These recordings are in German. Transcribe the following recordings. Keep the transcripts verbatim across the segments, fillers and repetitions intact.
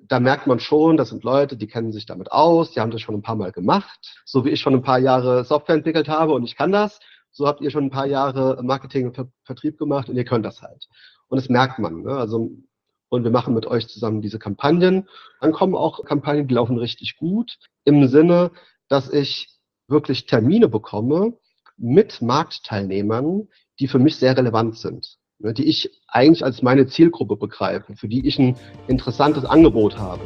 da merkt man schon, das sind Leute, die kennen sich damit aus, die haben das schon ein paar Mal gemacht. So wie ich schon ein paar Jahre Software entwickelt habe und ich kann das, so habt ihr schon ein paar Jahre Marketing und Ver Vertrieb gemacht und ihr könnt das halt. Und das merkt man. Ne? Also, und wir machen mit euch zusammen diese Kampagnen. Dann kommen auch Kampagnen, die laufen richtig gut, im Sinne, dass ich wirklich Termine bekomme mit Marktteilnehmern, die für mich sehr relevant sind, ne, die ich eigentlich als meine Zielgruppe begreife, für die ich ein interessantes Angebot habe.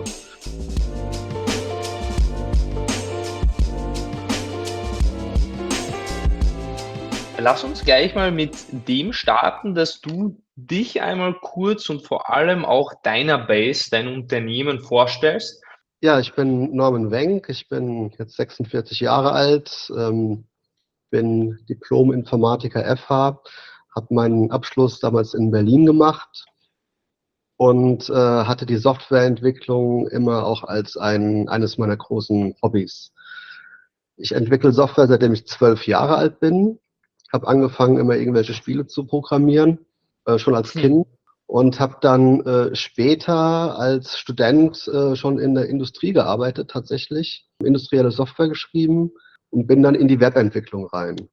Lass uns gleich mal mit dem starten, dass du dich einmal kurz und vor allem auch Dynabase, dein Unternehmen, vorstellst. Ja, ich bin Norman Wenk, ich bin jetzt sechsundvierzig Jahre alt, ähm, bin Diplom-Informatiker F H, habe meinen Abschluss damals in Berlin gemacht und äh, hatte die Softwareentwicklung immer auch als ein, eines meiner großen Hobbys. Ich entwickle Software, seitdem ich zwölf Jahre alt bin, habe angefangen, immer irgendwelche Spiele zu programmieren, äh, schon als Kind. Und habe dann äh, später als Student äh, schon in der Industrie gearbeitet, tatsächlich, industrielle Software geschrieben und bin dann in die Webentwicklung rein.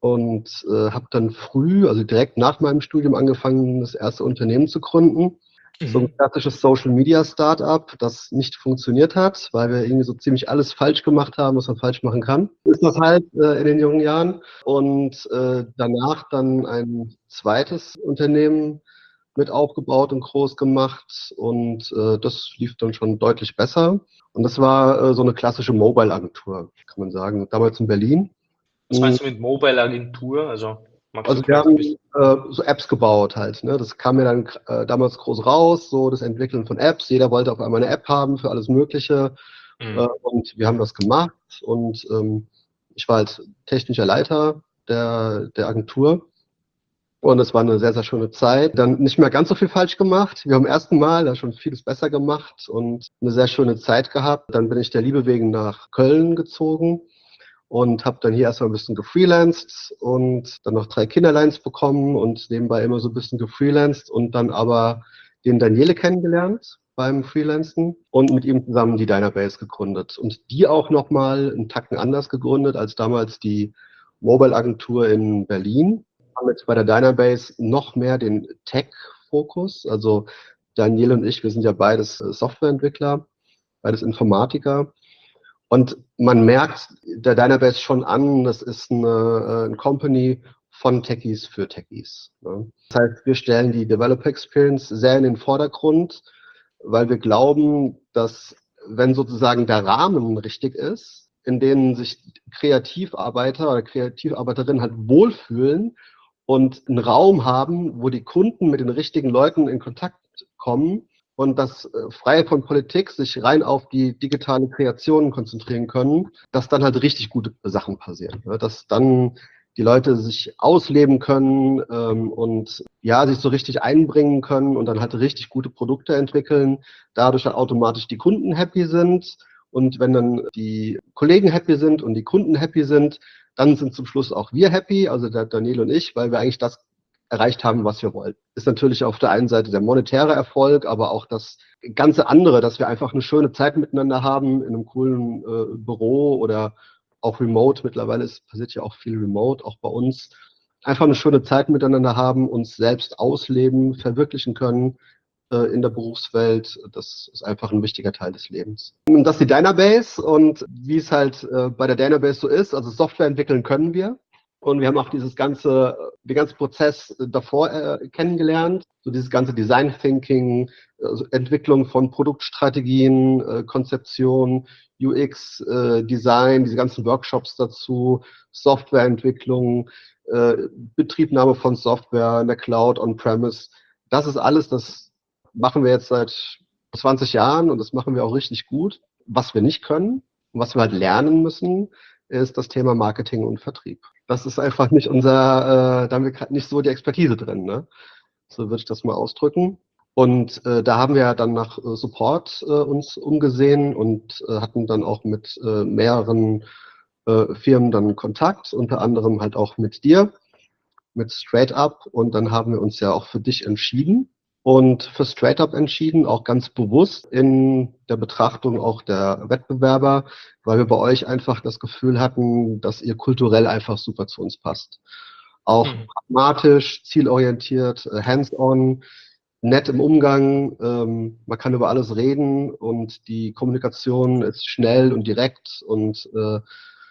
Und äh, habe dann früh, also direkt nach meinem Studium, angefangen, das erste Unternehmen zu gründen. So ein klassisches Social-Media-Startup, das nicht funktioniert hat, weil wir irgendwie so ziemlich alles falsch gemacht haben, was man falsch machen kann. Ist das halt äh, in den jungen Jahren. Und äh, danach dann ein zweites Unternehmen mit aufgebaut und groß gemacht und äh, das lief dann schon deutlich besser. Und das war äh, so eine klassische Mobile-Agentur, kann man sagen, damals in Berlin. Was meinst du mit Mobile-Agentur? Also magst du Also wir vielleicht ein haben bisschen... äh, so Apps gebaut halt. Ne? Das kam mir dann äh, damals groß raus, so das Entwickeln von Apps. Jeder wollte auf einmal eine App haben für alles Mögliche. Äh, Mhm. und wir haben das gemacht. Und ähm, ich war halt technischer Leiter der, der Agentur. Und es war eine sehr, sehr schöne Zeit. Dann nicht mehr ganz so viel falsch gemacht. Wir haben im ersten Mal da schon vieles besser gemacht und eine sehr schöne Zeit gehabt. Dann bin ich der Liebe wegen nach Köln gezogen und habe dann hier erstmal ein bisschen gefreelanced und dann noch drei Kinderleins bekommen und nebenbei immer so ein bisschen gefreelanced und dann aber den Daniele kennengelernt beim Freelancen und mit ihm zusammen die Dynabase gegründet und die auch nochmal einen Tacken anders gegründet als damals die Mobile-Agentur in Berlin. Wir haben jetzt bei der Dynabase noch mehr den Tech-Fokus, also Daniele und ich, wir sind ja beides äh, Softwareentwickler, beides Informatiker. Und man merkt der Dynabase schon an, das ist eine, äh, eine Company von Techies für Techies. Ne? Das heißt, wir stellen die Developer Experience sehr in den Vordergrund, weil wir glauben, dass wenn sozusagen der Rahmen richtig ist, in dem sich Kreativarbeiter oder Kreativarbeiterinnen halt wohlfühlen und einen Raum haben, wo die Kunden mit den richtigen Leuten in Kontakt kommen, und das äh, frei von Politik sich rein auf die digitale Kreation konzentrieren können, dass dann halt richtig gute Sachen passieren. Ne? Dass dann die Leute sich ausleben können ähm, und ja, sich so richtig einbringen können und dann halt richtig gute Produkte entwickeln, dadurch dann automatisch die Kunden happy sind. Und wenn dann die Kollegen happy sind und die Kunden happy sind, dann sind zum Schluss auch wir happy, also der Daniel und ich, weil wir eigentlich das erreicht haben, was wir wollten. Ist natürlich auf der einen Seite der monetäre Erfolg, aber auch das ganze andere, dass wir einfach eine schöne Zeit miteinander haben in einem coolen äh, Büro oder auch remote. Mittlerweile ist, passiert ja auch viel remote, auch bei uns. Einfach eine schöne Zeit miteinander haben, uns selbst ausleben, verwirklichen können äh, in der Berufswelt. Das ist einfach ein wichtiger Teil des Lebens. Und das ist die Dynabase und wie es halt äh, bei der Dynabase so ist, also Software entwickeln können wir. Und wir haben auch dieses ganze, den ganzen Prozess davor äh, kennengelernt. So dieses ganze Design Thinking, also Entwicklung von Produktstrategien, äh, Konzeption, U X, äh, Design, diese ganzen Workshops dazu, Softwareentwicklung, äh, Betriebnahme von Software in der Cloud, on-premise. Das ist alles, das machen wir jetzt seit zwanzig Jahren und das machen wir auch richtig gut. Was wir nicht können und was wir halt lernen müssen, ist das Thema Marketing und Vertrieb. Das ist einfach nicht unser, äh, da haben wir gerade nicht so die Expertise drin, ne? So würde ich das mal ausdrücken. Und äh, da haben wir ja dann nach äh, Support äh, uns umgesehen und äh, hatten dann auch mit äh, mehreren äh, Firmen dann Kontakt, unter anderem halt auch mit dir, mit Straight Up. Und dann haben wir uns ja auch für dich entschieden. und für Straight-up entschieden, auch ganz bewusst in der Betrachtung auch der Wettbewerber, weil wir bei euch einfach das Gefühl hatten, dass ihr kulturell einfach super zu uns passt. Auch Mhm. pragmatisch, zielorientiert, äh, hands-on, nett im Umgang, ähm, man kann über alles reden und die Kommunikation ist schnell und direkt und äh,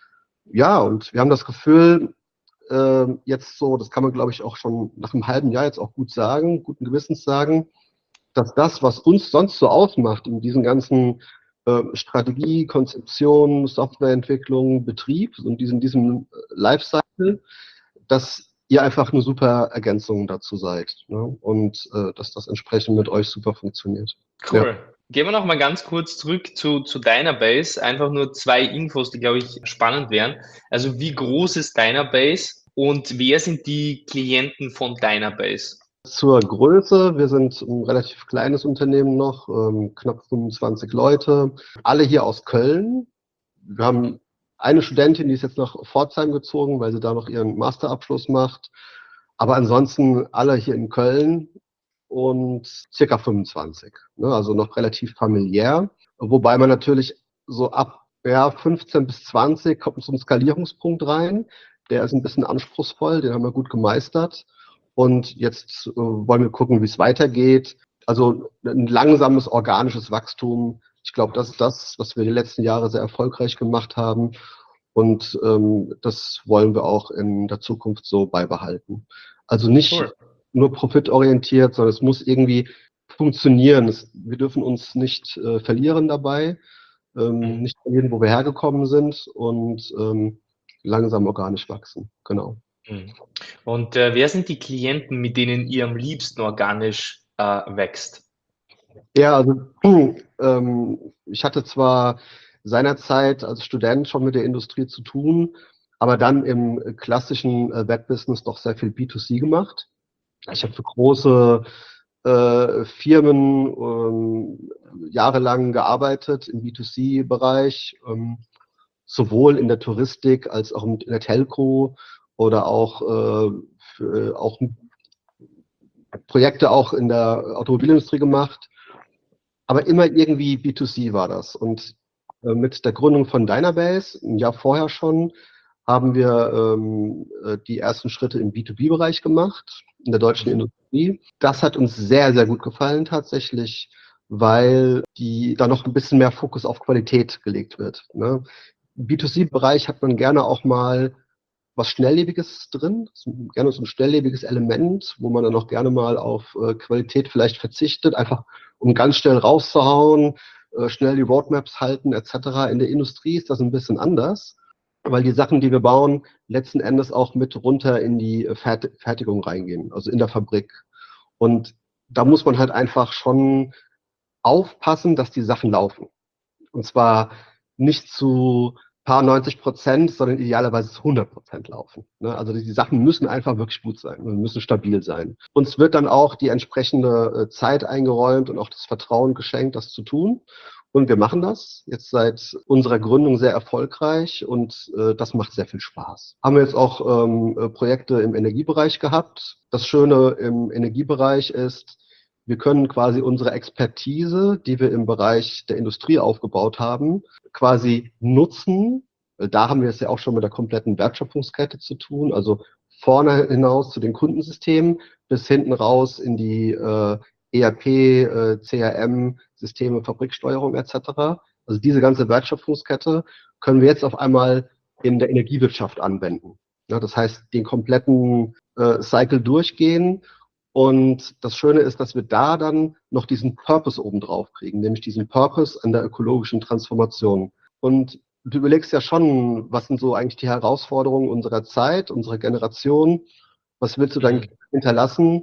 ja, und wir haben das Gefühl, äh, jetzt so, das kann man glaube ich auch schon nach einem halben Jahr jetzt auch gut sagen, guten Gewissens sagen, dass das, was uns sonst so ausmacht in diesen ganzen äh, Strategie, Konzeption, Softwareentwicklung, Betrieb und diesem, diesem Lifecycle, dass ihr einfach eine super Ergänzung dazu seid, ne? Und äh, dass das entsprechend mit euch super funktioniert. Ja. Cool. Gehen wir noch mal ganz kurz zurück zu, zu Dynabase. Einfach nur zwei Infos, die, glaube ich, spannend wären. Also wie groß ist Dynabase und wer sind die Klienten von Dynabase? Zur Größe, wir sind ein relativ kleines Unternehmen noch, ähm, knapp fünfundzwanzig Leute, alle hier aus Köln. Wir haben eine Studentin, die ist jetzt nach Pforzheim gezogen, weil sie da noch ihren Masterabschluss macht. Aber ansonsten alle hier in Köln und circa fünfundzwanzig. Ne? Also noch relativ familiär. Wobei man natürlich so ab ja, fünfzehn bis zwanzig kommt so ein Skalierungspunkt rein. Der ist ein bisschen anspruchsvoll, den haben wir gut gemeistert. Und jetzt äh, wollen wir gucken, wie es weitergeht. Also ein langsames organisches Wachstum. Ich glaube, das ist das, was wir die letzten Jahre sehr erfolgreich gemacht haben. Und ähm, das wollen wir auch in der Zukunft so beibehalten. Also nicht Cool. nur profitorientiert, sondern es muss irgendwie funktionieren. Es, wir dürfen uns nicht äh, verlieren dabei, ähm, Mhm. nicht verlieren, wo wir hergekommen sind und ähm, langsam organisch wachsen. Genau. Mhm. Und äh, wer sind die Klienten, mit denen ihr am liebsten organisch äh, wächst? Ja, also ähm, ich hatte zwar seinerzeit als Student schon mit der Industrie zu tun, aber dann im klassischen äh, Webbusiness doch sehr viel B zwei C gemacht. Ich habe Mhm. für große äh, Firmen ähm, jahrelang gearbeitet im B zwei C-Bereich, ähm, sowohl in der Touristik als auch in der Telco oder auch, äh, für, auch Projekte auch in der Automobilindustrie gemacht. Aber immer irgendwie B zwei C war das. Und äh, mit der Gründung von Dynabase, ein Jahr vorher schon, haben wir ähm, äh, die ersten Schritte im B zwei B-Bereich gemacht, in der deutschen Mhm. Industrie. Das hat uns sehr, sehr gut gefallen tatsächlich, weil die da noch ein bisschen mehr Fokus auf Qualität gelegt wird. Ne? Im B zwei C-Bereich hat man gerne auch mal was Schnelllebiges drin, so, gerne so ein schnelllebiges Element, wo man dann auch gerne mal auf äh, Qualität vielleicht verzichtet, einfach um ganz schnell rauszuhauen, äh, schnell die Roadmaps halten et cetera. In der Industrie ist das ein bisschen anders, weil die Sachen, die wir bauen, letzten Endes auch mit runter in die äh, Fert Fertigung reingehen, also in der Fabrik. Und da muss man halt einfach schon aufpassen, dass die Sachen laufen. Und zwar nicht zu paar neunzig Prozent, sondern idealerweise zu hundert Prozent laufen. Ne? Also die, die Sachen müssen einfach wirklich gut sein und müssen stabil sein. Uns wird dann auch die entsprechende äh, Zeit eingeräumt und auch das Vertrauen geschenkt, das zu tun. Und wir machen das jetzt seit unserer Gründung sehr erfolgreich und äh, das macht sehr viel Spaß. Haben wir jetzt auch ähm, äh, Projekte im Energiebereich gehabt. Das Schöne im Energiebereich ist, wir können quasi unsere Expertise, die wir im Bereich der Industrie aufgebaut haben, quasi nutzen. Da haben wir es ja auch schon mit der kompletten Wertschöpfungskette zu tun, also vorne hinaus zu den Kundensystemen bis hinten raus in die äh, E R P, äh, C R M, Systeme, Fabriksteuerung et cetera. Also diese ganze Wertschöpfungskette können wir jetzt auf einmal in der Energiewirtschaft anwenden. Ja, das heißt, den kompletten äh, Cycle durchgehen. Und das Schöne ist, dass wir da dann noch diesen Purpose obendrauf kriegen, nämlich diesen Purpose an der ökologischen Transformation. Und du überlegst ja schon, was sind so eigentlich die Herausforderungen unserer Zeit, unserer Generation? Was willst du dann Mhm. hinterlassen?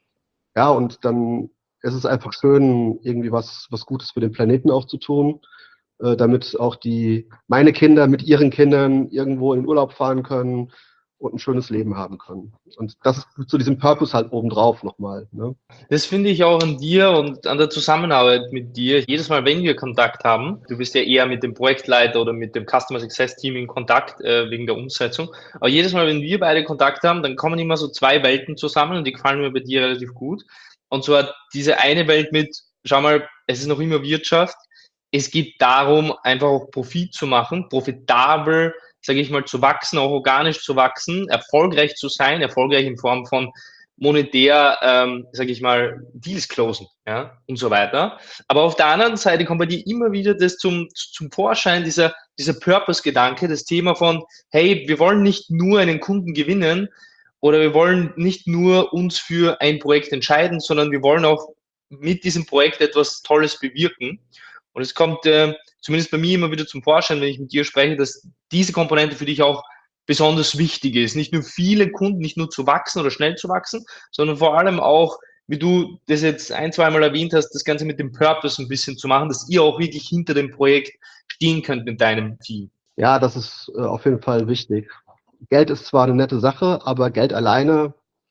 Ja, und dann ist es einfach schön, irgendwie was, was Gutes für den Planeten auch zu tun, äh, damit auch die, meine Kinder mit ihren Kindern irgendwo in den Urlaub fahren können und ein schönes Leben haben können. Und das ist zu diesem Purpose halt obendrauf nochmal. Ne? Das finde ich auch an dir und an der Zusammenarbeit mit dir. Jedes Mal, wenn wir Kontakt haben, du bist ja eher mit dem Projektleiter oder mit dem Customer Success Team in Kontakt äh, wegen der Umsetzung. Aber jedes Mal, wenn wir beide Kontakt haben, dann kommen immer so zwei Welten zusammen und die gefallen mir bei dir relativ gut. Und zwar diese eine Welt mit, schau mal, es ist noch immer Wirtschaft. Es geht darum, einfach auch Profit zu machen, profitabel, sage ich mal, zu wachsen, auch organisch zu wachsen, erfolgreich zu sein, erfolgreich in Form von monetär, ähm, sage ich mal, Deals closen, ja, und so weiter. Aber auf der anderen Seite kommt bei dir immer wieder das zum, zum Vorschein, dieser, dieser Purpose-Gedanke, das Thema von, hey, wir wollen nicht nur einen Kunden gewinnen oder wir wollen nicht nur uns für ein Projekt entscheiden, sondern wir wollen auch mit diesem Projekt etwas Tolles bewirken. Und es kommt äh, zumindest bei mir immer wieder zum Vorschein, wenn ich mit dir spreche, dass diese Komponente für dich auch besonders wichtig ist. Nicht nur viele Kunden, nicht nur zu wachsen oder schnell zu wachsen, sondern vor allem auch, wie du das jetzt ein, zweimal erwähnt hast, das Ganze mit dem Purpose ein bisschen zu machen, dass ihr auch wirklich hinter dem Projekt stehen könnt mit deinem Team. Ja, das ist äh, auf jeden Fall wichtig. Geld ist zwar eine nette Sache, aber Geld alleine,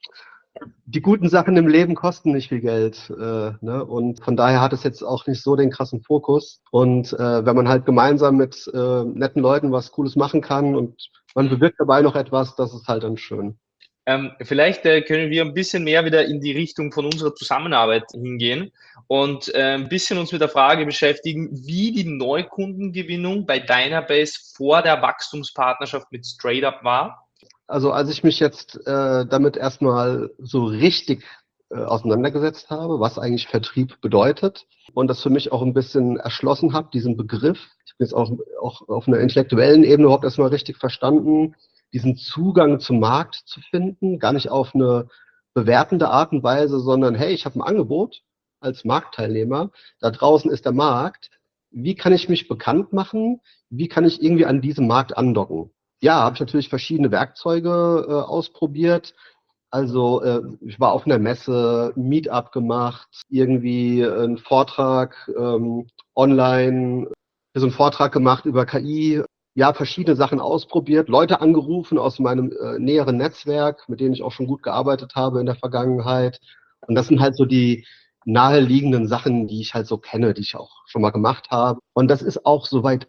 die guten Sachen im Leben kosten nicht viel Geld. Äh, ne? Und von daher hat es jetzt auch nicht so den krassen Fokus. Und äh, wenn man halt gemeinsam mit äh, netten Leuten was Cooles machen kann und man bewirkt dabei noch etwas, das ist halt dann schön. Ähm, vielleicht äh, können wir ein bisschen mehr wieder in die Richtung von unserer Zusammenarbeit hingehen und äh, ein bisschen uns mit der Frage beschäftigen, wie die Neukundengewinnung bei Dynabase vor der Wachstumspartnerschaft mit StraightUp war. Also als ich mich jetzt äh, damit erstmal so richtig äh, auseinandergesetzt habe, was eigentlich Vertrieb bedeutet und das für mich auch ein bisschen erschlossen habe, diesen Begriff. Ich bin jetzt auch, auch auf einer intellektuellen Ebene überhaupt erstmal richtig verstanden, diesen Zugang zum Markt zu finden, gar nicht auf eine bewertende Art und Weise, sondern hey, ich habe ein Angebot als Marktteilnehmer, da draußen ist der Markt, wie kann ich mich bekannt machen, wie kann ich irgendwie an diesem Markt andocken? Ja, habe ich natürlich verschiedene Werkzeuge äh, ausprobiert. Also äh, ich war auf einer Messe, ein Meetup gemacht, irgendwie einen Vortrag ähm, online, so einen Vortrag gemacht über K I. Ja, verschiedene Sachen ausprobiert, Leute angerufen aus meinem äh, näheren Netzwerk, mit denen ich auch schon gut gearbeitet habe in der Vergangenheit. Und das sind halt so die naheliegenden Sachen, die ich halt so kenne, die ich auch schon mal gemacht habe. Und das ist auch soweit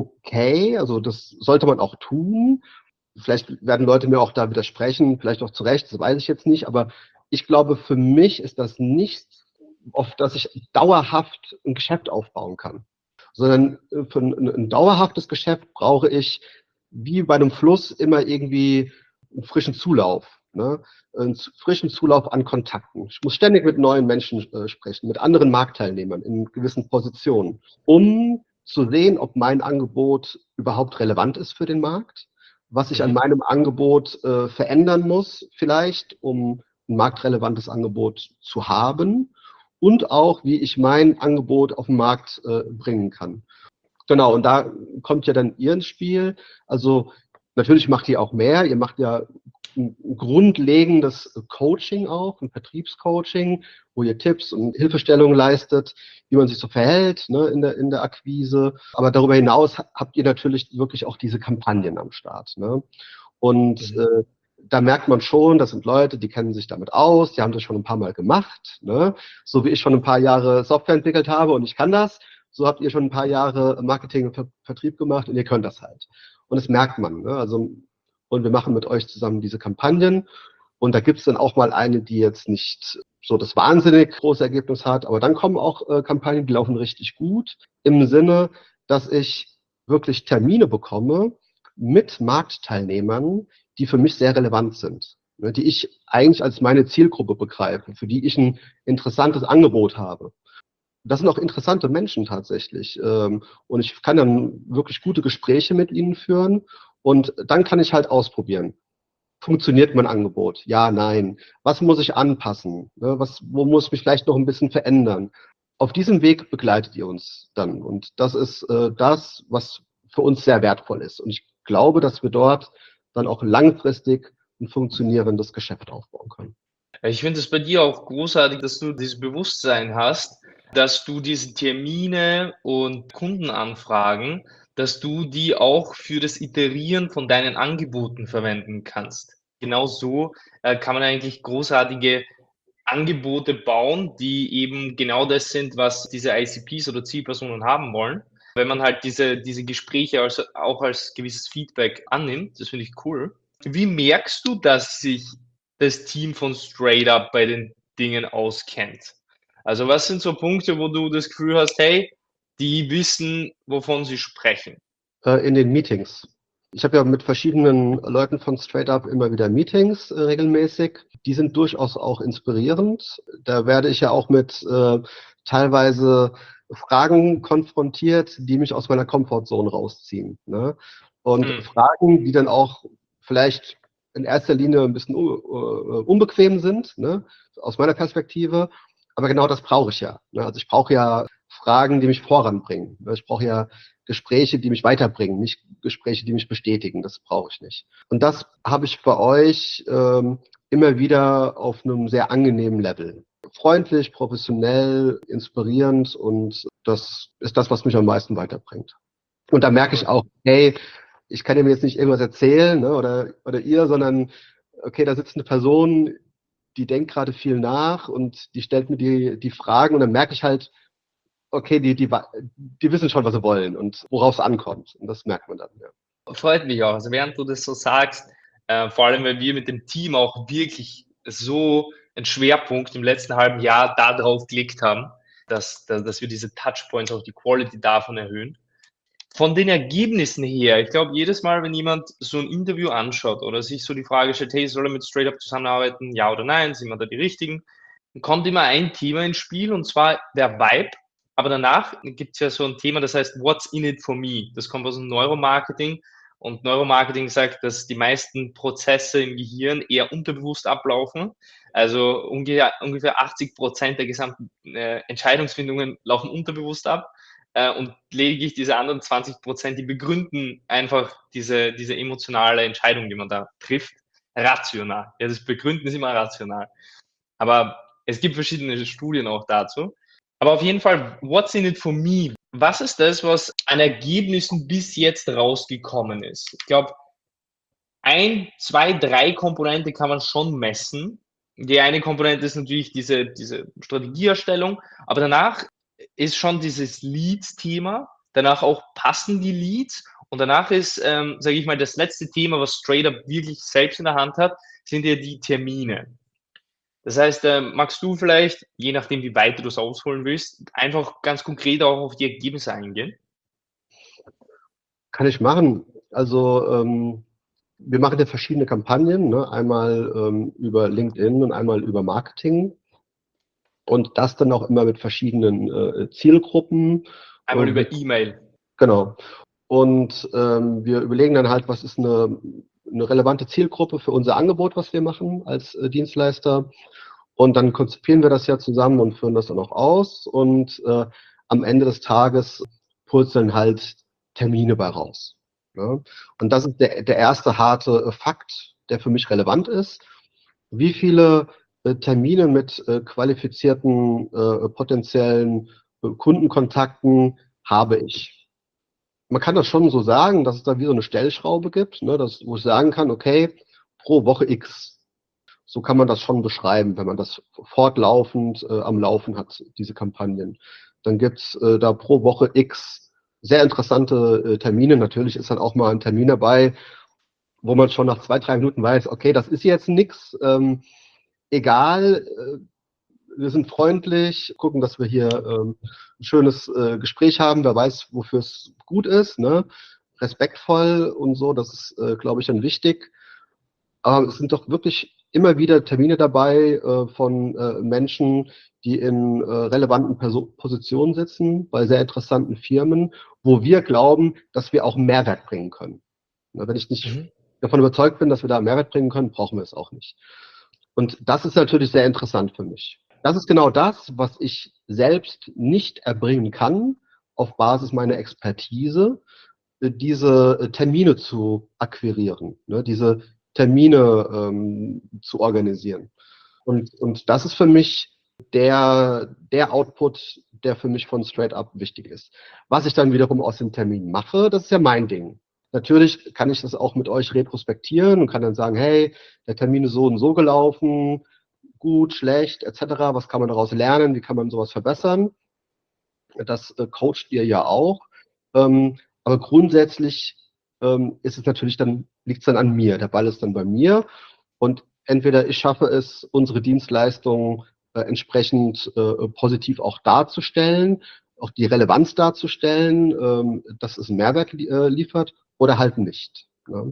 okay, also das sollte man auch tun. Vielleicht werden Leute mir auch da widersprechen, vielleicht auch zu Recht, das weiß ich jetzt nicht, aber ich glaube, für mich ist das nichts, auf das ich dauerhaft ein Geschäft aufbauen kann. Sondern für ein, ein dauerhaftes Geschäft brauche ich, wie bei einem Fluss, immer irgendwie einen frischen Zulauf. Ne? Einen frischen Zulauf an Kontakten. Ich muss ständig mit neuen Menschen äh, sprechen, mit anderen Marktteilnehmern in gewissen Positionen, um zu sehen, ob mein Angebot überhaupt relevant ist für den Markt, was ich an Mhm. meinem Angebot äh, verändern muss, vielleicht, um ein marktrelevantes Angebot zu haben und auch, wie ich mein Angebot auf den Markt äh, bringen kann. Genau, und da kommt ja dann ihr ins Spiel. Also natürlich macht ihr auch mehr. Ihr macht ja ein grundlegendes Coaching auch, ein Vertriebscoaching, wo ihr Tipps und Hilfestellungen leistet, wie man sich so verhält, ne, in der, in der Akquise. Aber darüber hinaus habt ihr natürlich wirklich auch diese Kampagnen am Start. Ne? Und Mhm. äh, da merkt man schon, das sind Leute, die kennen sich damit aus, die haben das schon ein paar Mal gemacht. Ne? So wie ich schon ein paar Jahre Software entwickelt habe und ich kann das, so habt ihr schon ein paar Jahre Marketing und Ver Vertrieb gemacht und ihr könnt das halt. Und das merkt man. Ne? Also, und wir machen mit euch zusammen diese Kampagnen. Und da gibt es dann auch mal eine, die jetzt nicht so das wahnsinnig große Ergebnis hat, aber dann kommen auch äh, Kampagnen, die laufen richtig gut, im Sinne, dass ich wirklich Termine bekomme mit Marktteilnehmern, die für mich sehr relevant sind, ne, die ich eigentlich als meine Zielgruppe begreife, für die ich ein interessantes Angebot habe. Das sind auch interessante Menschen tatsächlich. Ähm, und ich kann dann wirklich gute Gespräche mit ihnen führen. Und dann kann ich halt ausprobieren. Funktioniert mein Angebot? Ja, nein. Was muss ich anpassen? Ne, was, wo muss ich mich vielleicht noch ein bisschen verändern? Auf diesem Weg begleitet ihr uns dann. Und das ist äh, das, was für uns sehr wertvoll ist. Und ich glaube, dass wir dort dann auch langfristig ein funktionierendes Geschäft aufbauen können. Ich finde es bei dir auch großartig, dass du dieses Bewusstsein hast, dass du diese Termine und Kundenanfragen, dass du die auch für das Iterieren von deinen Angeboten verwenden kannst. Genau so äh, kann man eigentlich großartige Angebote bauen, die eben genau das sind, was diese I C Ps oder Zielpersonen haben wollen. Wenn man halt diese, diese Gespräche als, auch als gewisses Feedback annimmt, das finde ich cool. Wie merkst du, dass sich das Team von StraightUp bei den Dingen auskennt? Also was sind so Punkte, wo du das Gefühl hast, hey, die wissen, wovon sie sprechen? Äh, in den Meetings. Ich habe ja mit verschiedenen Leuten von Straight Up immer wieder Meetings äh, regelmäßig. Die sind durchaus auch inspirierend. Da werde ich ja auch mit äh, teilweise Fragen konfrontiert, die mich aus meiner Comfortzone rausziehen. Ne? Und Mhm. Fragen, die dann auch vielleicht in erster Linie ein bisschen uh, uh, unbequem sind, ne? Aus meiner Perspektive. Aber genau das brauche ich ja. Ne? Also ich brauche ja Fragen, die mich voranbringen. Ne? Ich brauche ja Gespräche, die mich weiterbringen, nicht Gespräche, die mich bestätigen. Das brauche ich nicht. Und das habe ich bei euch ähm, immer wieder auf einem sehr angenehmen Level. Freundlich, professionell, inspirierend, und das ist das, was mich am meisten weiterbringt. Und da merke ich Cool. auch, hey, ich kann ihm jetzt nicht irgendwas erzählen, ne, oder, oder ihr, sondern okay, da sitzt eine Person, die denkt gerade viel nach und die stellt mir die, die Fragen, und dann merke ich halt, okay, die, die, die wissen schon, was sie wollen und worauf es ankommt. Und das merkt man dann, ja. Freut mich auch. Also während du das so sagst, äh, vor allem, weil wir mit dem Team auch wirklich so einen Schwerpunkt im letzten halben Jahr darauf gelegt haben, dass, dass, dass wir diese Touchpoints, auch die Quality davon erhöhen. Von den Ergebnissen her, ich glaube, jedes Mal, wenn jemand so ein Interview anschaut oder sich so die Frage stellt, hey, soll er mit Straight Up zusammenarbeiten, ja oder nein, sind wir da die Richtigen, dann kommt immer ein Thema ins Spiel, und zwar der Vibe. Aber danach gibt es ja so ein Thema, das heißt, what's in it for me? Das kommt aus dem Neuromarketing, und Neuromarketing sagt, dass die meisten Prozesse im Gehirn eher unterbewusst ablaufen. Also ungefähr, ungefähr achtzig Prozent der gesamten äh, Entscheidungsfindungen laufen unterbewusst ab. Äh, und lediglich diese anderen zwanzig Prozent, die begründen einfach diese, diese emotionale Entscheidung, die man da trifft, rational. Ja, das Begründen ist immer rational. Aber es gibt verschiedene Studien auch dazu. Aber auf jeden Fall, what's in it for me? Was ist das, was an Ergebnissen bis jetzt rausgekommen ist? Ich glaube, ein, zwei, drei Komponente kann man schon messen. Die eine Komponente ist natürlich diese, diese Strategieerstellung, aber danach ist schon dieses Leads-Thema, danach auch passen die Leads, und danach ist, ähm, sage ich mal, das letzte Thema, was Straight Up wirklich selbst in der Hand hat, sind ja die Termine. Das heißt, äh, magst du vielleicht, je nachdem, wie weit du das ausholen willst, einfach ganz konkret auch auf die Ergebnisse eingehen? Kann ich machen. Also ähm, wir machen ja verschiedene Kampagnen, ne? Einmal ähm, über LinkedIn und einmal über Marketing, und das dann auch immer mit verschiedenen äh, Zielgruppen. Einmal Äh, über E-Mail. genau. Und ähm, wir überlegen dann halt, was ist eine, eine relevante Zielgruppe für unser Angebot, was wir machen als äh, Dienstleister. Und dann konzipieren wir das ja zusammen und führen das dann auch aus. Und äh, am Ende des Tages purzeln halt Termine bei raus. Ja? Und das ist der, der erste harte äh, Fakt, der für mich relevant ist. Wie viele äh, Termine mit äh, qualifizierten äh, potenziellen äh, Kundenkontakten habe ich? Man kann das schon so sagen, dass es da wie so eine Stellschraube gibt, ne, dass, wo ich sagen kann, okay, pro Woche X. So kann man das schon beschreiben, wenn man das fortlaufend äh, am Laufen hat, diese Kampagnen. Dann gibt's äh, da pro Woche X sehr interessante äh, Termine. Natürlich ist dann auch mal ein Termin dabei, wo man schon nach zwei, drei Minuten weiß, okay, das ist jetzt nix. Ähm, egal, äh, wir sind freundlich, gucken, dass wir hier ähm, ein schönes äh, Gespräch haben, wer weiß, wofür es gut ist, ne? Respektvoll und so, das ist, äh, glaube ich, dann wichtig. Aber es sind doch wirklich immer wieder Termine dabei äh, von äh, Menschen, die in äh, relevanten Perso Positionen sitzen, bei sehr interessanten Firmen, wo wir glauben, dass wir auch Mehrwert bringen können. Na, wenn ich nicht Mhm. davon überzeugt bin, dass wir da Mehrwert bringen können, brauchen wir es auch nicht. Und das ist natürlich sehr interessant für mich. Das ist genau das, was ich selbst nicht erbringen kann, auf Basis meiner Expertise, äh, diese äh, Termine zu akquirieren, ne, diese Termine ähm, zu organisieren. Und, und das ist für mich der, der Output, der für mich von Straight Up wichtig ist. Was ich dann wiederum aus dem Termin mache, das ist ja mein Ding. Natürlich kann ich das auch mit euch retrospektieren und kann dann sagen, hey, der Termin ist so und so gelaufen, gut, schlecht, et cetera. Was kann man daraus lernen? Wie kann man sowas verbessern? Das äh, coacht ihr ja auch. Ähm, aber grundsätzlich ähm, ist es natürlich dann, liegt es dann an mir. Der Ball ist dann bei mir. Und entweder ich schaffe es, unsere Dienstleistung äh, entsprechend äh, positiv auch darzustellen, auch die Relevanz darzustellen, ähm, dass es einen Mehrwert li äh, liefert oder halt nicht. Ne?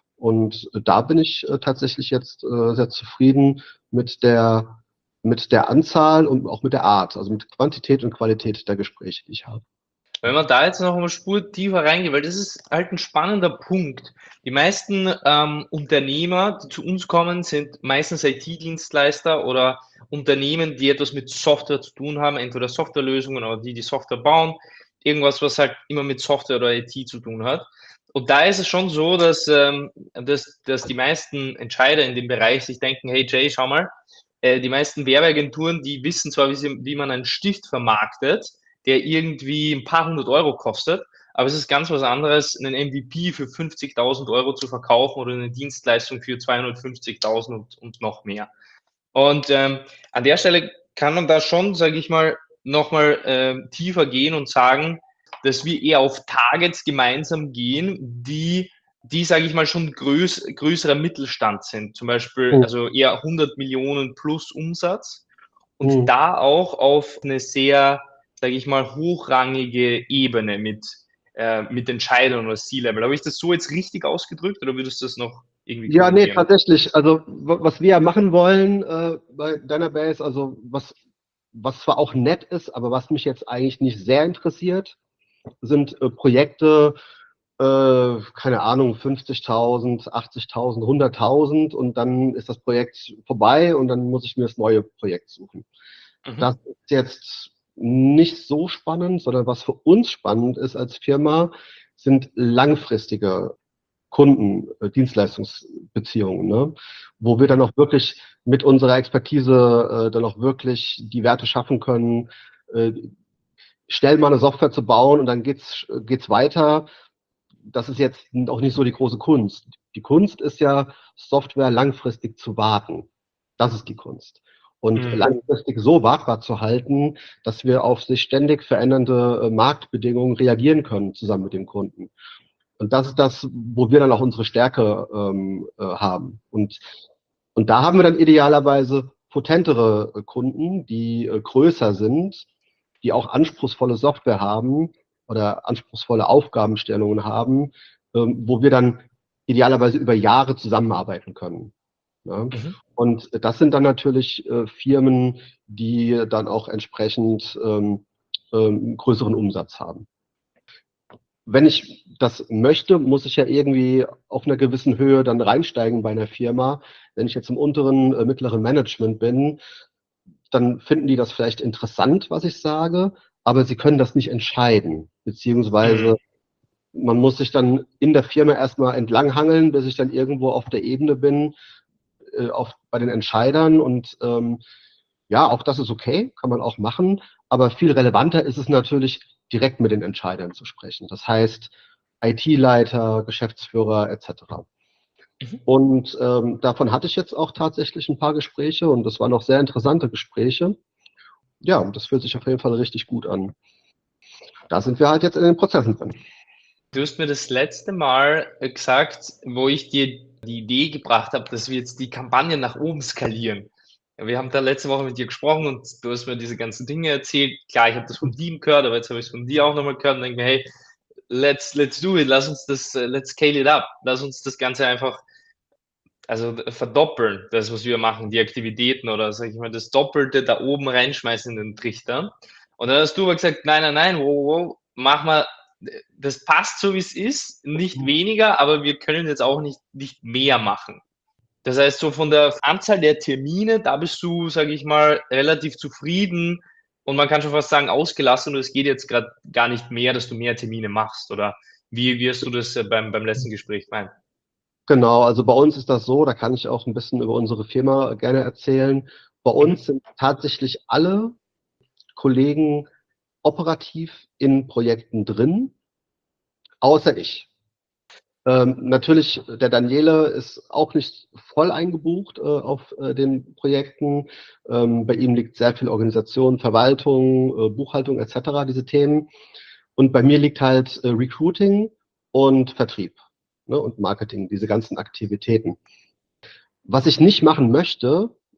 Und da bin ich äh, tatsächlich jetzt äh, sehr zufrieden mit der, mit der Anzahl und auch mit der Art, also mit Quantität und Qualität der Gespräche, die ich habe. Wenn man da jetzt noch eine Spur tiefer reingeht, weil das ist halt ein spannender Punkt. Die meisten ähm, Unternehmer, die zu uns kommen, sind meistens I T-Dienstleister oder Unternehmen, die etwas mit Software zu tun haben, entweder Softwarelösungen oder die, die Software bauen, irgendwas, was halt immer mit Software oder I T zu tun hat. Und da ist es schon so, dass, ähm, dass, dass die meisten Entscheider in dem Bereich sich denken, hey Jay, schau mal, äh, die meisten Werbeagenturen, die wissen zwar, wie, sie, wie man einen Stift vermarktet, der irgendwie ein paar hundert Euro kostet, aber es ist ganz was anderes, einen M V P für fünfzigtausend Euro zu verkaufen oder eine Dienstleistung für zweihundertfünfzigtausend und, und noch mehr. Und ähm, an der Stelle kann man da schon, sage ich mal, nochmal äh, tiefer gehen und sagen, dass wir eher auf Targets gemeinsam gehen, die, die sage ich mal, schon größ, größerer Mittelstand sind. Zum Beispiel, Hm. also eher hundert Millionen plus Umsatz und Hm. da auch auf eine sehr, sage ich mal, hochrangige Ebene mit, äh, mit Entscheidern oder C-Level. Habe ich das so jetzt richtig ausgedrückt oder würdest du das noch irgendwie Ja, nee, korrigieren? tatsächlich. Also w- was wir ja machen wollen äh, bei Dynabase, also was, was zwar auch nett ist, aber was mich jetzt eigentlich nicht sehr interessiert, sind äh, Projekte, äh, keine Ahnung, fünfzigtausend, achtzigtausend, hunderttausend und dann ist das Projekt vorbei und dann muss ich mir das neue Projekt suchen. Mhm. Das ist jetzt nicht so spannend, sondern was für uns spannend ist als Firma, sind langfristige Kunden, äh, Dienstleistungsbeziehungen, ne? Wo wir dann auch wirklich mit unserer Expertise äh, dann auch wirklich die Werte schaffen können, äh, schnell mal eine Software zu bauen und dann geht's, geht's weiter. Das ist jetzt auch nicht so die große Kunst. Die Kunst ist ja, Software langfristig zu warten. Das ist die Kunst. Und Mhm. langfristig so wartbar zu halten, dass wir auf sich ständig verändernde äh, Marktbedingungen reagieren können, zusammen mit dem Kunden. Und das ist das, wo wir dann auch unsere Stärke ähm, äh, haben. Und, und da haben wir dann idealerweise potentere äh, Kunden, die äh, größer sind, die auch anspruchsvolle Software haben oder anspruchsvolle Aufgabenstellungen haben, ähm, wo wir dann idealerweise über Jahre zusammenarbeiten können. Ja? Mhm. Und das sind dann natürlich äh, Firmen, die dann auch entsprechend ähm, ähm, größeren Umsatz haben. Wenn ich das möchte, muss ich ja irgendwie auf einer gewissen Höhe dann reinsteigen bei einer Firma. Wenn ich jetzt im unteren, äh, mittleren Management bin, dann finden die das vielleicht interessant, was ich sage, aber sie können das nicht entscheiden. Beziehungsweise Mhm. man muss sich dann in der Firma erstmal entlanghangeln, bis ich dann irgendwo auf der Ebene bin, äh, auf, bei den Entscheidern. Und ähm, ja, auch das ist okay, kann man auch machen. Aber viel relevanter ist es natürlich, direkt mit den Entscheidern zu sprechen. Das heißt, I T-Leiter, Geschäftsführer et cetera. Mhm. Und ähm, davon hatte ich jetzt auch tatsächlich ein paar Gespräche und das waren auch sehr interessante Gespräche. Ja, und das fühlt sich auf jeden Fall richtig gut an. Da sind wir halt jetzt in den Prozessen drin. Du hast mir das letzte Mal äh, gesagt, wo ich dir die Idee gebracht habe, dass wir jetzt die Kampagne nach oben skalieren. Ja, wir haben da letzte Woche mit dir gesprochen und du hast mir diese ganzen Dinge erzählt. Klar, ich habe das von ihm gehört, aber jetzt habe ich es von dir auch nochmal gehört und denke mir, hey, let's, let's do it, lass uns das, uh, let's scale it up, lass uns das Ganze einfach, also verdoppeln, das, was wir machen, die Aktivitäten oder sag ich mal, das Doppelte da oben reinschmeißen in den Trichter. Und dann hast du aber gesagt, nein, nein, nein, wow, wow, mach mal, das passt so, wie es ist, nicht weniger, aber wir können jetzt auch nicht, nicht mehr machen. Das heißt, so von der Anzahl der Termine, da bist du, sage ich mal, relativ zufrieden und man kann schon fast sagen, ausgelassen und es geht jetzt gerade gar nicht mehr, dass du mehr Termine machst oder wie wirst du das äh, beim, beim letzten Gespräch meinen? Genau, also bei uns ist das so, da kann ich auch ein bisschen über unsere Firma gerne erzählen. Bei Mhm. uns sind tatsächlich alle Kollegen operativ in Projekten drin, außer ich. Ähm, natürlich, der Daniele ist auch nicht voll eingebucht äh, auf äh, den Projekten. Ähm, bei ihm liegt sehr viel Organisation, Verwaltung, äh, Buchhaltung et cetera, diese Themen. Und bei mir liegt halt äh, Recruiting und Vertrieb, ne, und Marketing, diese ganzen Aktivitäten. Was ich nicht machen möchte,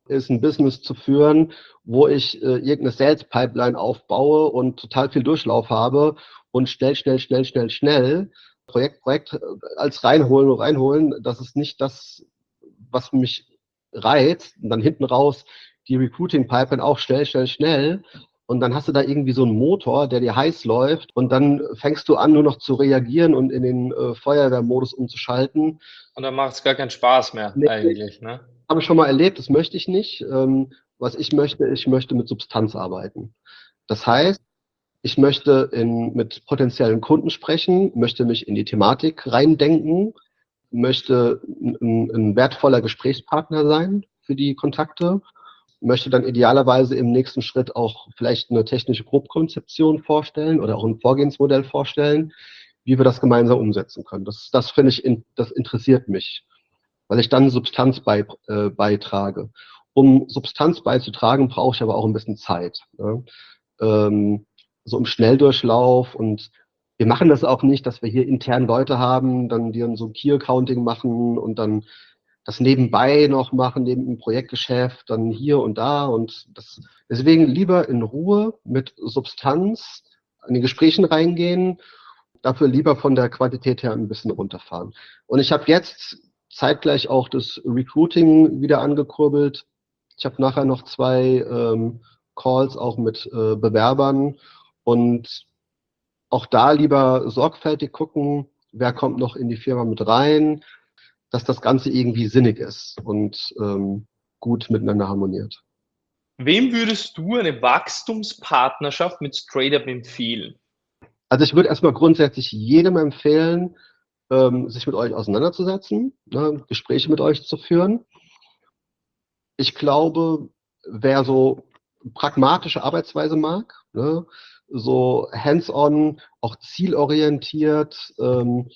ist ein Business zu führen, wo ich äh, irgendeine Sales-Pipeline aufbaue und total viel Durchlauf habe und schnell, schnell, schnell, schnell, schnell Projekt, Projekt als reinholen und reinholen. Das ist nicht das, was mich reizt. Und dann hinten raus die Recruiting-Pipeline auch schnell, schnell, schnell. Und dann hast du da irgendwie so einen Motor, der dir heiß läuft. Und dann fängst du an, nur noch zu reagieren und in den äh, Feuerwehrmodus umzuschalten. Und dann macht es gar keinen Spaß mehr Nee, eigentlich, ne? habe ich schon mal erlebt, das möchte ich nicht. Ähm, was ich möchte, ich möchte mit Substanz arbeiten. Das heißt, ich möchte in, mit potenziellen Kunden sprechen, möchte mich in die Thematik reindenken, möchte ein, ein wertvoller Gesprächspartner sein für die Kontakte, möchte dann idealerweise im nächsten Schritt auch vielleicht eine technische Grobkonzeption vorstellen oder auch ein Vorgehensmodell vorstellen, wie wir das gemeinsam umsetzen können. Das, das finde ich, in, das interessiert mich, weil ich dann Substanz bei, äh, beitrage. Um Substanz beizutragen, brauche ich aber auch ein bisschen Zeit. Ne? Ähm, so im Schnelldurchlauf, und wir machen das auch nicht, dass wir hier intern Leute haben, dann die dann so Key Accounting machen und dann das nebenbei noch machen, neben dem Projektgeschäft, dann hier und da, und das, deswegen lieber in Ruhe mit Substanz in die Gesprächen reingehen, dafür lieber von der Quantität her ein bisschen runterfahren. Und ich habe jetzt zeitgleich auch das Recruiting wieder angekurbelt. Ich habe nachher noch zwei ähm, Calls auch mit äh, Bewerbern, und auch da lieber sorgfältig gucken, wer kommt noch in die Firma mit rein, dass das Ganze irgendwie sinnig ist und ähm, gut miteinander harmoniert. Wem würdest du eine Wachstumspartnerschaft mit StraightUp empfehlen? Also ich würde erstmal grundsätzlich jedem empfehlen, ähm, sich mit euch auseinanderzusetzen, ne, Gespräche mit euch zu führen. Ich glaube, wer so pragmatische Arbeitsweise mag, ne, so hands-on, auch zielorientiert, ähm,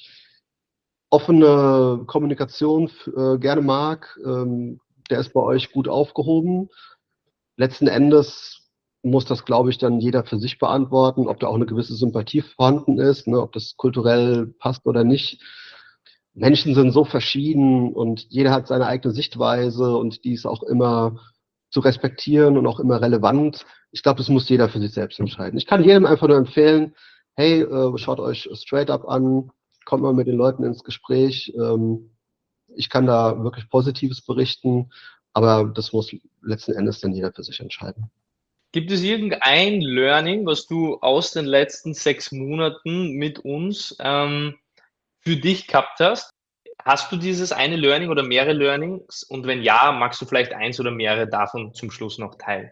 offene Kommunikation äh, gerne mag, ähm, der ist bei euch gut aufgehoben. Letzten Endes muss das, glaube ich, dann jeder für sich beantworten, ob da auch eine gewisse Sympathie vorhanden ist, ne, ob das kulturell passt oder nicht. Menschen sind so verschieden und jeder hat seine eigene Sichtweise, und die ist auch immer zu respektieren und auch immer relevant. Ich glaube, das muss jeder für sich selbst entscheiden. Ich kann jedem einfach nur empfehlen, hey, äh, schaut euch StraightUp an, kommt mal mit den Leuten ins Gespräch. Ähm, ich kann da wirklich Positives berichten, aber das muss letzten Endes dann jeder für sich entscheiden. Gibt es irgendein Learning, was du aus den letzten sechs Monaten mit uns ähm, für dich gehabt hast? Hast du dieses eine Learning oder mehrere Learnings? Und wenn ja, magst du vielleicht eins oder mehrere davon zum Schluss noch teilen?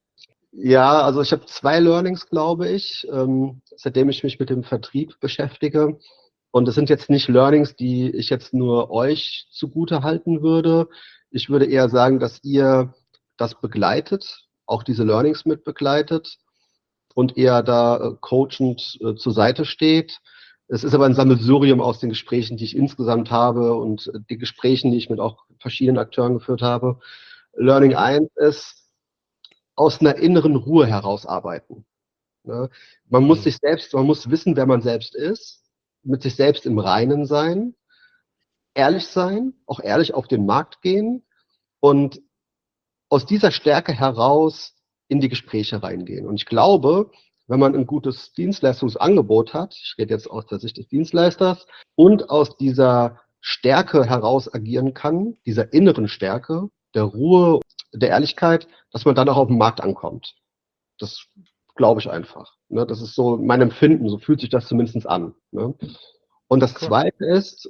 Ja, also ich habe zwei Learnings, glaube ich, ähm, seitdem ich mich mit dem Vertrieb beschäftige. Und es sind jetzt nicht Learnings, die ich jetzt nur euch zugute halten würde. Ich würde eher sagen, dass ihr das begleitet, auch diese Learnings mit begleitet und eher da äh, coachend äh, zur Seite steht. Es ist aber ein Sammelsurium aus den Gesprächen, die ich insgesamt habe, und äh, die Gesprächen, die ich mit auch verschiedenen Akteuren geführt habe. Learning eins ist, aus einer inneren Ruhe heraus arbeiten. Ne? Man muss Mhm. sich selbst, man muss wissen, wer man selbst ist, mit sich selbst im Reinen sein, ehrlich sein, auch ehrlich auf den Markt gehen und aus dieser Stärke heraus in die Gespräche reingehen. Und ich glaube, wenn man ein gutes Dienstleistungsangebot hat, ich rede jetzt aus der Sicht des Dienstleisters, und aus dieser Stärke heraus agieren kann, dieser inneren Stärke, der Ruhe, der Ehrlichkeit, dass man dann auch auf den Markt ankommt. Das glaube ich einfach. Ne? Das ist so mein Empfinden, so fühlt sich das zumindest an. Ne? Und das Cool. Zweite ist,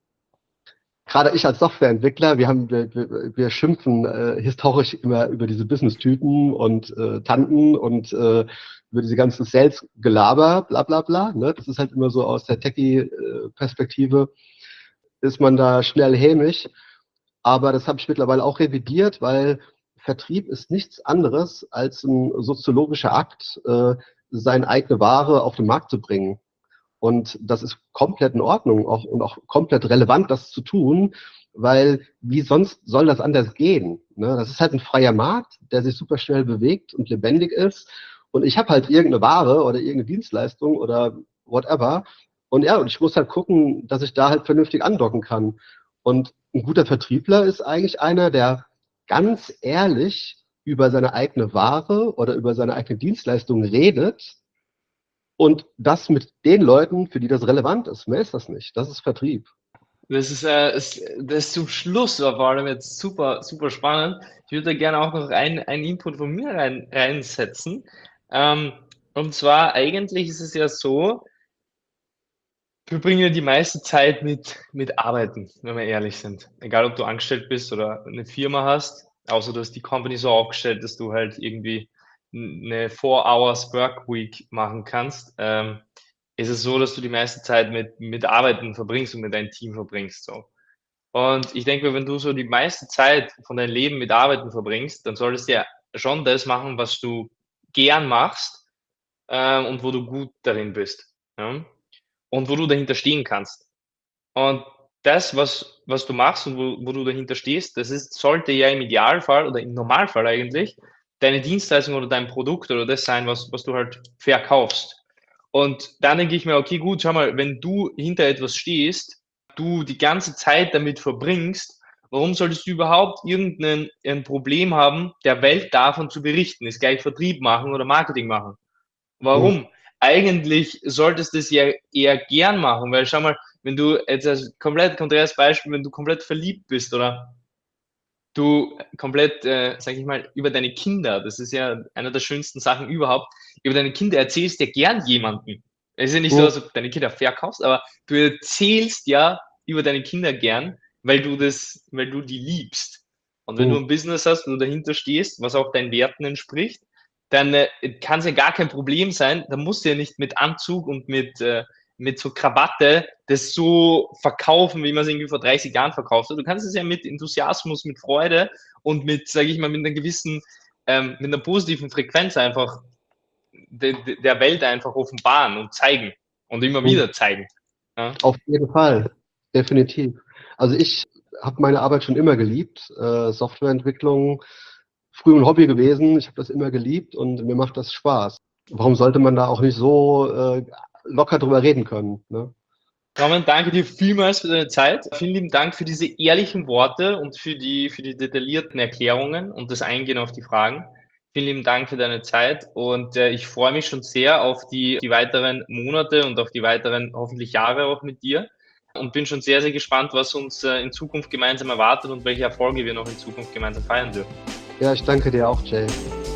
gerade ich als Softwareentwickler, wir haben, wir, wir, wir schimpfen äh, historisch immer über diese Business-Typen und äh, Tanten und äh, über diese ganzen Sales-Gelaber, bla bla bla. Ne? Das ist halt immer so aus der Techie-Perspektive, ist man da schnell hämisch. Aber das habe ich mittlerweile auch revidiert, weil Vertrieb ist nichts anderes als ein soziologischer Akt, äh, seine eigene Ware auf den Markt zu bringen. Und das ist komplett in Ordnung auch, und auch komplett relevant, das zu tun, weil wie sonst soll das anders gehen? Ne? Das ist halt ein freier Markt, der sich super schnell bewegt und lebendig ist. Und ich habe halt irgendeine Ware oder irgendeine Dienstleistung oder whatever. Und ja, und ich muss halt gucken, dass ich da halt vernünftig andocken kann. Und ein guter Vertriebler ist eigentlich einer, der ganz ehrlich über seine eigene Ware oder über seine eigene Dienstleistung redet und das mit den Leuten, für die das relevant ist. Mehr ist das nicht. Das ist Vertrieb. Das ist, äh, ist, das ist zum Schluss war vor allem jetzt super, super spannend. Ich würde da gerne auch noch ein, ein Input von mir rein, reinsetzen. Ähm, und zwar, eigentlich ist es ja so, wir bringen ja die meiste Zeit mit, mit Arbeiten, wenn wir ehrlich sind. Egal, ob du angestellt bist oder eine Firma hast, außer du hast die Company so aufgestellt, dass du halt irgendwie eine Four Hours Work Week machen kannst, ähm, ist es so, dass du die meiste Zeit mit, mit Arbeiten verbringst und mit deinem Team verbringst. So. Und ich denke, wenn du so die meiste Zeit von deinem Leben mit Arbeiten verbringst, dann solltest du ja schon das machen, was du gern machst, ähm, und wo du gut darin bist. Ja? Und wo du dahinter stehen kannst. Und das, was, was du machst und wo, wo du dahinter stehst, das ist, sollte ja im Idealfall oder im Normalfall eigentlich deine Dienstleistung oder dein Produkt oder das sein, was, was du halt verkaufst. Und dann denke ich mir, okay, gut, schau mal, wenn du hinter etwas stehst, du die ganze Zeit damit verbringst, warum solltest du überhaupt irgendein ein Problem haben, der Welt davon zu berichten? Ist gleich Vertrieb machen oder Marketing machen. Mhm. Warum? Eigentlich solltest du es ja eher gern machen, weil schau mal, wenn du jetzt als komplett konträres Beispiel, wenn du komplett verliebt bist oder du komplett, äh, sag ich mal, über deine Kinder, das ist ja einer der schönsten Sachen überhaupt, über deine Kinder erzählst ja gern jemanden. Es ist ja nicht so, Mhm. als ob du deine Kinder verkaufst, aber du erzählst ja über deine Kinder gern, weil du das, weil du die liebst. Und wenn du Mhm. ein Business hast, wo du dahinter stehst, was auch deinen Werten entspricht, dann äh, kann es ja gar kein Problem sein. Da musst du ja nicht mit Anzug und mit, äh, mit so Krawatte das so verkaufen, wie man es irgendwie vor dreißig Jahren verkauft hat. Du kannst es ja mit Enthusiasmus, mit Freude und mit, sage ich mal, mit einer gewissen, ähm, mit einer positiven Frequenz einfach de, de, der Welt einfach offenbaren und zeigen und immer Mhm. wieder zeigen. Ja? Auf jeden Fall, definitiv. Also ich habe meine Arbeit schon immer geliebt. Äh, Softwareentwicklung, früher ein Hobby gewesen. Ich habe das immer geliebt und mir macht das Spaß. Warum sollte man da auch nicht so äh, locker drüber reden können? Ne? Roman, danke dir vielmals für deine Zeit. Vielen lieben Dank für diese ehrlichen Worte und für die, für die detaillierten Erklärungen und das Eingehen auf die Fragen. Vielen lieben Dank für deine Zeit und äh, ich freue mich schon sehr auf die, die weiteren Monate und auf die weiteren hoffentlich Jahre auch mit dir und bin schon sehr, sehr gespannt, was uns äh, in Zukunft gemeinsam erwartet und welche Erfolge wir noch in Zukunft gemeinsam feiern dürfen. Ja, ich danke dir auch, Jay.